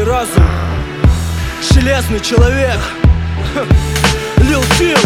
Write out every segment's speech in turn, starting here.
разум. Железный человек. Lil Phil.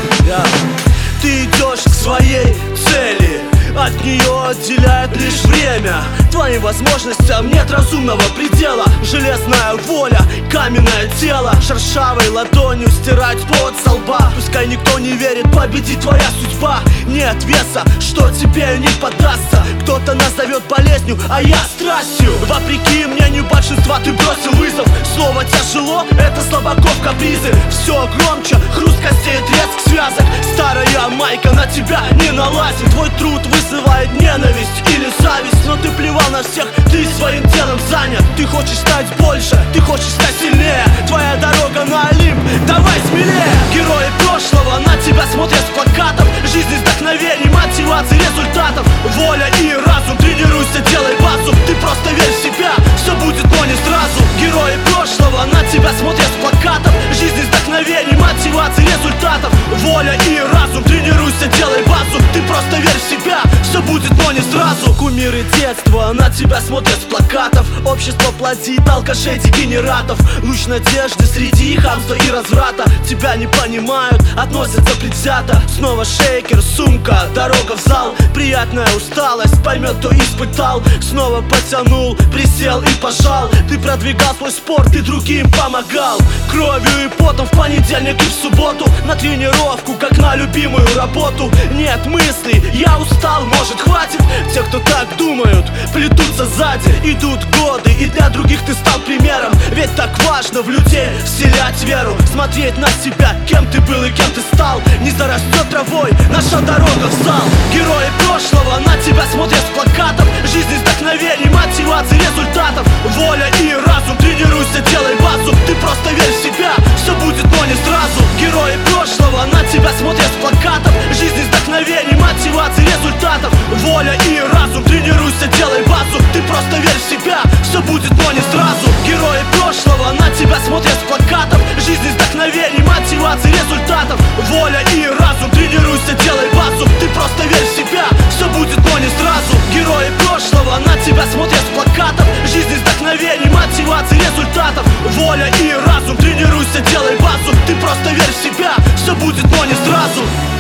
Ты идешь к своей цели, от нее отделяет лишь время. Твоим возможностям нет разумного предела. Железная воля, каменное тело, шершавой ладонью стирать пот со лба. Пускай никто не верит, победит твоя судьба. Нет веса, что тебе не поддастся. Кто-то назовет болезнью, а я страстью. Вопреки мнению большинства ты бросил вызов. Снова тяжело, это слабаков капризы. Все громче, хруст костей, треск связок. Старая майка на тебя не налазит. Твой труд вызывает ненависть или зависть, но ты плевал на всех, ты своим делом занят. Ты хочешь стать больше, ты хочешь стать сильнее. Твоя дорога на Олимп, давай смелее. Герои прошлого на тебя смотрят с плакатов. Жизнь из вдохновений, мотивации, результатов. Воля и разум, тренируйся, делай базу. Ты просто верь в себя, все будет, но не сразу. Герои прошлого на тебя смотрят с плакатов. Жизнь из вдохновений, мотивации, результатов. Воля и разум, тренируйся, делай базу. Ты просто верь в себя, все будет, но не сразу. Кумиры детства на тебя смотрят с плакатов. Общество плодит алкашей, дегенератов. Луч надежды среди хамства и разврата. Тебя не понимают, относятся предвзято. Снова шейкер, сумка, дорога в зал. Приятная усталость, поймет, кто испытал. Снова потянул, присел и пожал. Ты продвигал свой спорт, ты другим помогал. Кровью и потом в понедельник и в субботу. На тренировку, как на любимую работу. Нет мыслей, я устал, может хватит. Те, кто так думают, плетутся сзади. Идут годы, и для других ты стал примером. Ведь так важно в людей вселять веру. Смотреть на себя, кем ты был и кем ты стал. Не зарастет травой наша дорога в зал. Герои прошлого на тебя смотрят с плакатов. Жизнь из вдохновений, мотивации, результатов. Воля и разум, тренируйся, делай базу. Ты просто верь в себя, все будет, но не сразу. Герои прошлого на тебя смотрят с плакатов. Жизнь из вдохновений, мотивации, результатов. Воля и разум, тренируйся, делай базу. Ты просто верь в себя, все будет, но не сразу. Герои прошлого на тебя смотрят с плакатов. Жизнь из вдохновений, мотивации, результатов. Воля и разум, тренируйся, делай базу. Ты просто верь в себя, все будет, но не сразу. Герои прошлого на тебя смотрят с плакатов. Жизнь из вдохновений, мотивации, результатов. Воля и разум, тренируйся, делай базу. Ты просто верь в себя, все будет, но не сразу.